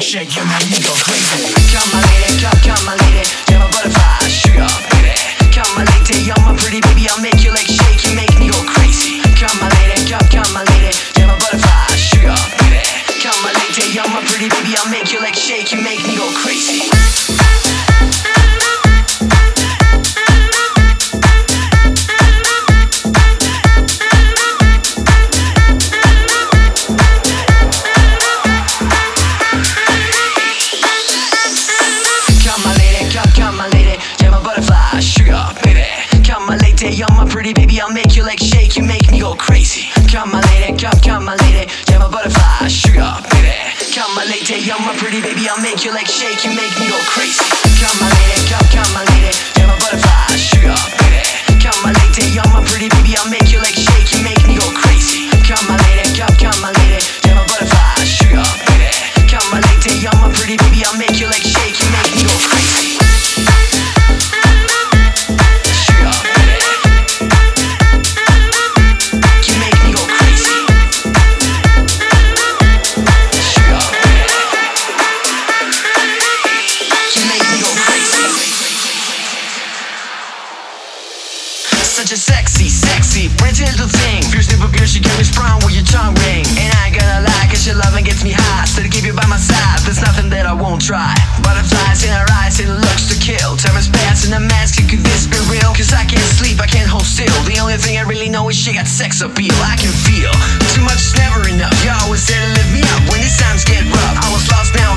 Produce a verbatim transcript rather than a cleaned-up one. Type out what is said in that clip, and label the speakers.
Speaker 1: shake, you make me go crazy.
Speaker 2: Come my lady, come, come my lady, you're my butterfly, sugar, baby. Come my lady, you're my pretty baby, I'll make your legs shake, you make me go crazy. Come my lady, come, come my lady, you're my butterfly, sugar, baby. Come my lady, you're my pretty baby, I'll make your legs shake, you make me go crazy. You're my pretty baby, I'll make your legs shake, you make me go crazy. Come my lady, come, come my lady, you're my butterfly, sugar, baby. Come my lady, you're my pretty baby, I'll make your legs shake, you make me go crazy. Come my lady, come, come my lady, you're my butterfly, sugar, baby. Come my lady, you're my pretty baby, I'll make your legs shake, you make me go crazy. Come my lady, come, come my lady, you're my butterfly, sugar, baby. Come my lady, you're my pretty baby, I'll make your legs shake, you make me go crazy. Such a sexy, sexy, pretty little thing. Fierce super pure, she get me sprung with your tongue ring. And I ain't gonna lie, cause your loving gets me high. Still to keep you by my side, there's nothing that I won't try. Butterflies in her eyes, it looks to kill. Time is passing, a mask, could this be real? Cause I can't sleep, I can't hold still. The only thing I really know is she got sex appeal. I can feel, too much is never enough. You're always there to lift me up when these times get rough. I was lost, now